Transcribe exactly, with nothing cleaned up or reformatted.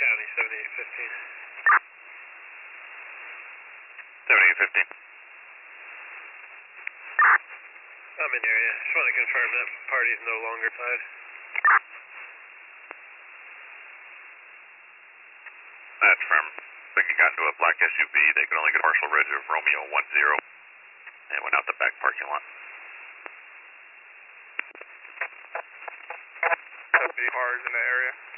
County, seventy-eight fifteen. seventy-eight fifteen. I'm in area. Just want to confirm that party's no longer tied. That's from, I think he got into a black S U V. They could only get a partial reg of Romeo one zero and went out the back parking lot. Cars in the area.